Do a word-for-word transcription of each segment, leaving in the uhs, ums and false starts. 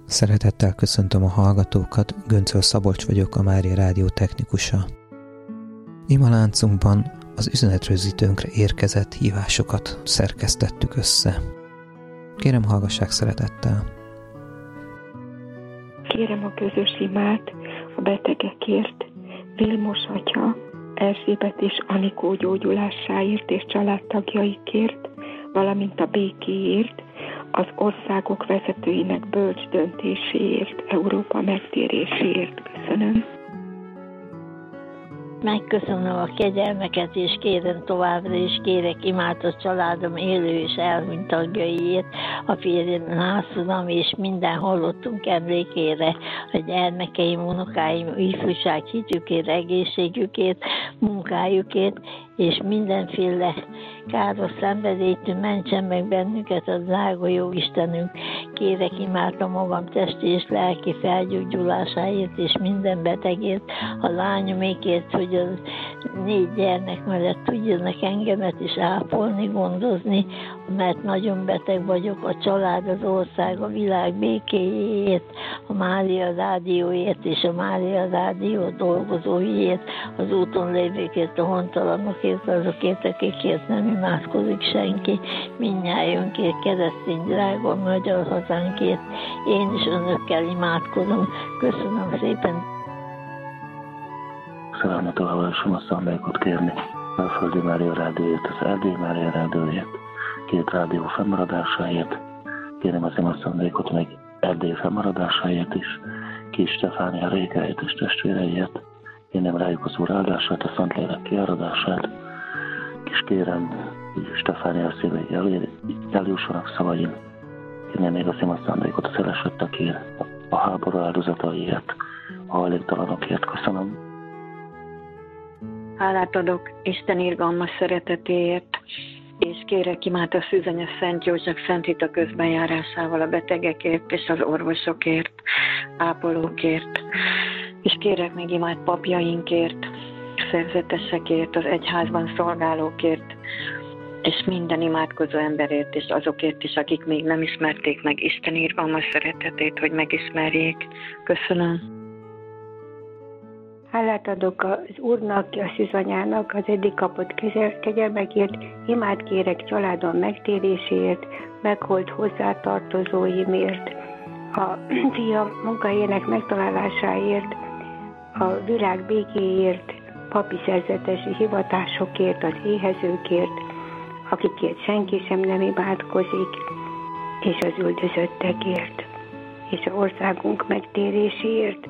Szeretettel köszöntöm a hallgatókat, Göncöl Szabolcs vagyok, a Mária Rádió technikusa. Imaláncunkban az üzenetrögzítőnkre érkezett hívásokat szerkesztettük össze. Kérem, hallgassák szeretettel! Kérem a közös imát a betegekért, Vilmos atya, Erzsébet és Anikó gyógyulásáért és családtagjaikért, valamint a békéért, az országok vezetőinek bölcs döntéséért, Európa megtéréséért. Köszönöm. Megköszönöm a kegyelmeket, és kérem továbbra is, kérek imát a családom élő és elhunyt tagjaiért, a férjem, nászodom és minden hallottunk emlékére, a gyermekeim, unokáim, ifjúság hitükért, egészségükért, munkájukért, és mindenféle káros szenvedélytől mentsen meg bennünket a drága jó Istenünk. Kérek imát a magam testi és lelki felgyógyulásáért és minden betegért, a lányomékért, hogy az négy gyermek mellett tudjanak engemet is ápolni, gondozni, mert nagyon beteg vagyok, a család, az ország, a világ békéjéért, a Mária Rádióért és a Mária Rádió dolgozóiért, az úton lévőkért, a hontalanokért, azokért, akikért nem imádkozik senki, mindnyájunkért, keresztény drága magyar hazánkért. Én is önökkel imádkozom. Köszönöm szépen. Szerelmet olvasom a szándékot kérni. A Földi Mária Rádióért, az Erdélyi Mária Rádióért, két rádió fennmaradásáért. Kérem az ima szándékot még Erdély fennmaradásáért is, Kis Stefánia rékeit és testvéreiért. Kérem rájuk az Úr áldását, a Szentlélek kiáradását, és kérem, hogy Stefánia szívéig eljussanak szavaim. Kérem még az ima szándékot a szeretettekért, a háború áldozataiért, a hajléktalanokért. Köszönöm. Hálát adok Isten irgalmas szeretetéért, és kérek imát a Szűzanya Szent József Szent Hita közbenjárásával a betegekért és az orvosokért, ápolókért, és kérek még imát papjainkért, szerzetesekért, az egyházban szolgálókért, és minden imádkozó emberért, és azokért is, akik még nem ismerték meg Isten irgalmas szeretetét, hogy megismerjék. Köszönöm. Hálát adok az Úrnak, a Szűzanyának az eddig kapott kegyelmekért, imát kérek családom megtéréséért, megholt hozzátartozóimért, a fiam munkahelyének megtalálásáért, a világ békéért, papi szerzetesi hivatásokért, az éhezőkért, akikért senki sem nem imádkozik, és az üldözöttekért, és az országunk megtéréséért.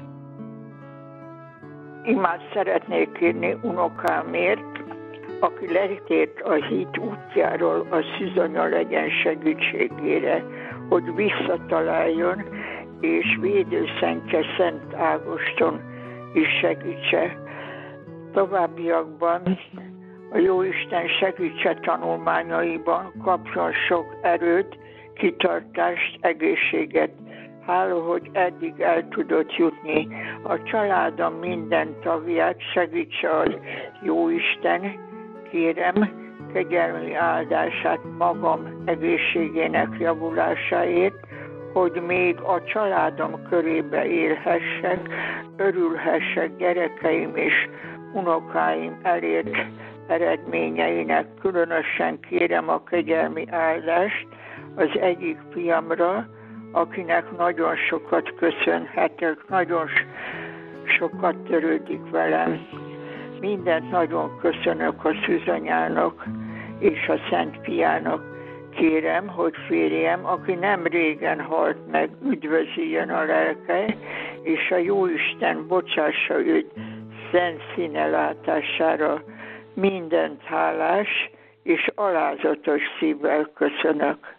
Imát szeretnék kérni unokámért, aki letért a hit útjáról, a Szűzanya legyen segítségére, hogy visszataláljon, és védőszentje Szent Ágoston is segítse. Továbbiakban a Jóisten segítse tanulmányaiban, kapjon sok erőt, kitartást, egészséget. Hála, hogy eddig el tudott jutni. A családom minden tagját segítse az Jóisten, kérem, kegyelmi áldását magam egészségének javulásáért, hogy még a családom körébe élhessek, örülhessek gyerekeim és unokáim elért eredményeinek. Különösen kérem a kegyelmi áldást az egyik fiamra, akinek nagyon sokat köszönhetek, nagyon sokat törődik velem. Mindent nagyon köszönök a Szűzanyának és a Szent Fiának. Kérem, hogy férjem, aki nem régen halt meg, üdvözüljön a lelke, és a Jóisten bocsássa őt szent színe látására. Mindent hálás és alázatos szívvel köszönök.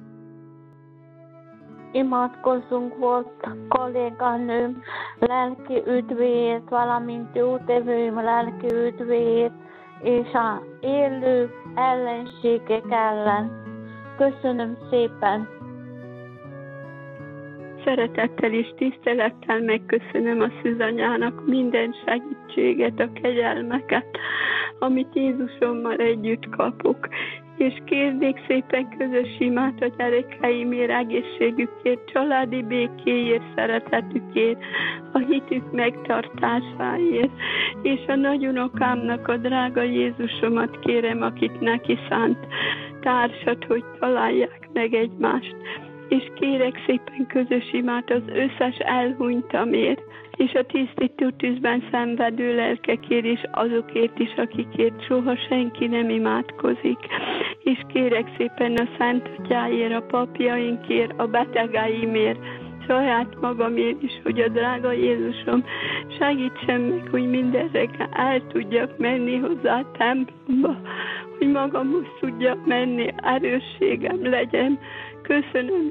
Imádkozzunk volt kolléganőm lelki üdvéért, valamint jótevőim lelki üdvéért, és a élő ellenségek ellen. Köszönöm szépen! Szeretettel és tisztelettel megköszönöm a Szűzanyának minden segítséget, a kegyelmeket, amit Jézusommal együtt kapok, és kérnék szépen közös imát a gyerekeimért, egészségükért, családi békéért, szeretetükért, a hitük megtartásáért, és a nagyunokámnak a drága Jézusomat kérem, akit neki szánt társat, hogy találják meg egymást, és kérek szépen közös imát az összes elhunytamért, és a tisztító tűzben szenvedő lelkekért, és azokért is, akikért soha senki nem imádkozik. És kérek szépen a Szent Atyáért, a papjainkért, a betegeimért, saját magamért is, hogy a drága Jézusom segítsen meg, hogy minden reggel el tudjak menni hozzá a templomba, hogy magamhoz tudjak menni, erősségem legyen. Köszönöm.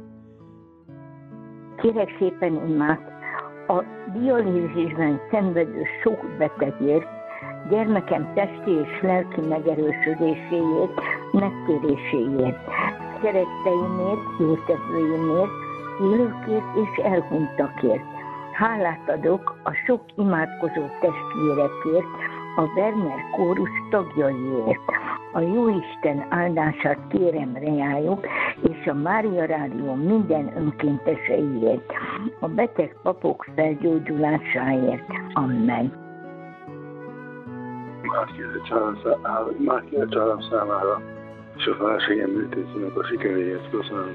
Kérek szépen imát a dialízisben szenvedő sok betegért, gyermekem testi és lelki megerősödéséért, megtéréséért, szeretteimért, jótevőimért, élőkért és elhunytakért. Hálát adok a sok imádkozó testvérekért, a Werner kórus tagjaiért. A Jóisten áldását kérem reájuk, és a Mária Rádió minden önkénteseiért, a beteg papok felgyógyulásáért. Amen. Már kér a csalám számára, és a feleségem műtétjének a sikeréért. Köszönöm.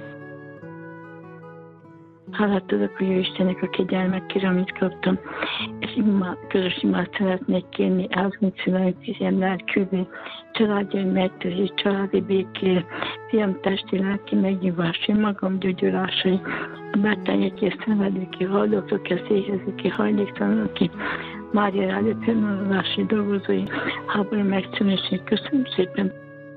Hálát tudok a Jóistennek a kegyelmekért, amit kaptam, és imá, közös imát szeretnék kérni elhunyt szüleim lelkűvé, családjaim megtörés, családi békére, fiam testi lelki megnyilvásra, magam gyógyulásai, a betegek és szenvedőké, haldoklóké, széhezőké, hajléktalanokké, Mária Rádió fennmaradásai dolgozói, háború megszűnését. Köszönöm szépen!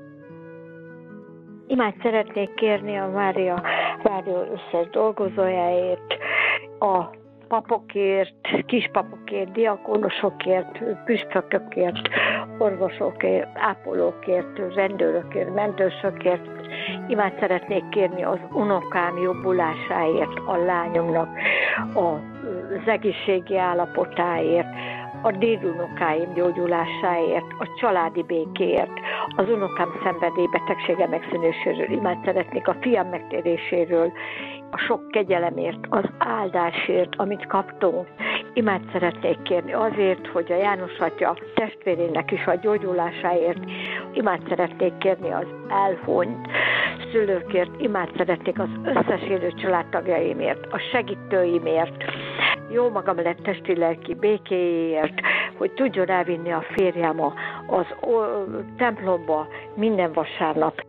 Imát szeretnék kérni a Mária Rádió összes dolgozójáért, a papokért, kispapokért, diakónusokért, püspökökért, orvosokért, ápolókért, rendőrökért, mentősökért. Imát szeretnék kérni az unokám jobbulásáért, a lányomnak az egészségi állapotáért, a dédunokáim gyógyulásáért, a családi békéért, az unokám szenvedélybetegsége megszűnéséről, imát szeretnék a fiam megtéréséről, a sok kegyelemért, az áldásért, amit kaptunk. Imát szeretnék kérni azért, hogy a János atya testvérének is a gyógyulásáért, imát szeretnék kérni az elhunyt szülőkért, imát szeretnék az összes élő családtagjaimért, a segítőimért, jó magam lett testi-lelki békéért, hogy tudjon elvinni a férjem az templomba minden vasárnap.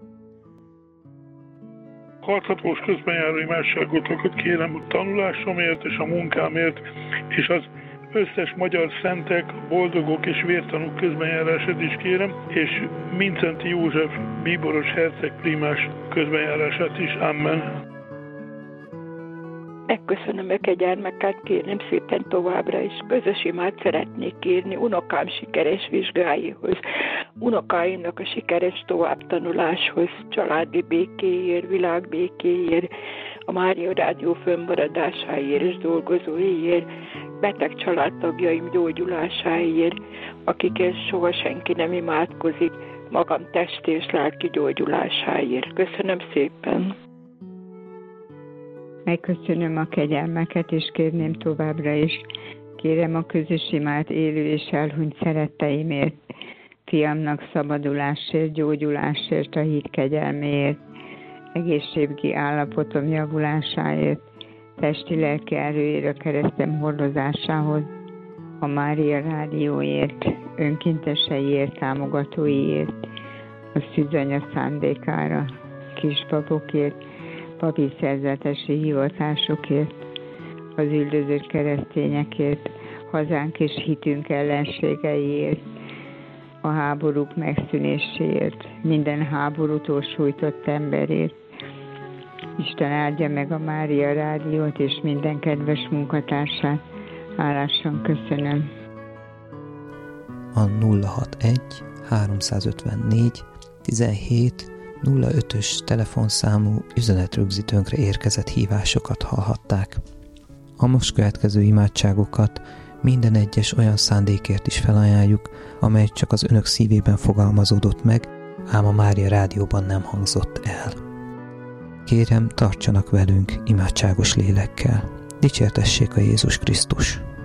Hallgatós közbenjáró imádságotokat kérem a tanulásomért és a munkámért, és az összes magyar szentek, boldogok és vértanúk közbenjárását is kérem, és Mincenti József bíboros herceg primás közbenjárását is. Amen. Megköszönöm a kegyelmeket, kérném szépen továbbra is. Közös imát szeretnék kérni unokám sikeres vizsgáihoz, unokáimnak a sikeres továbbtanuláshoz, családi békéért, világbékéért, a Mária Rádió fönnmaradásáért és dolgozóiért, beteg családtagjaim gyógyulásáért, akikért soha senki nem imádkozik, magam testi és lelki gyógyulásáért. Köszönöm szépen! Megköszönöm a kegyelmeket, és kérném továbbra is. Kérem a közös imát élő és elhunyt szeretteimért, fiamnak szabadulásért, gyógyulásért, a hit kegyelméért, egészségi állapotom javulásáért, testi-lelki erőért, a keresztem hordozásához, a Mária Rádióért, önkénteseiért, támogatóiért, a szűzanya szándékára, kispapokért, papi szerzetesi hivatásokért, az üldözött keresztényekért, hazánk és hitünk ellenségeiért, a háborúk megszűnéséért, minden háborútól sújtott emberért. Isten áldja meg a Mária Rádiót és minden kedves munkatársát. Hálásan köszönöm. A nulla hatvanegy háromszázötvennégy tizenhét nulla ötös telefonszámú üzenetrögzítőnkre érkezett hívásokat hallhatták. A most következő imádságokat minden egyes olyan szándékért is felajánljuk, amely csak az önök szívében fogalmazódott meg, ám a Mária rádióban nem hangzott el. Kérem, tartsanak velünk imádságos lélekkel. Dicsértessék a Jézus Krisztus!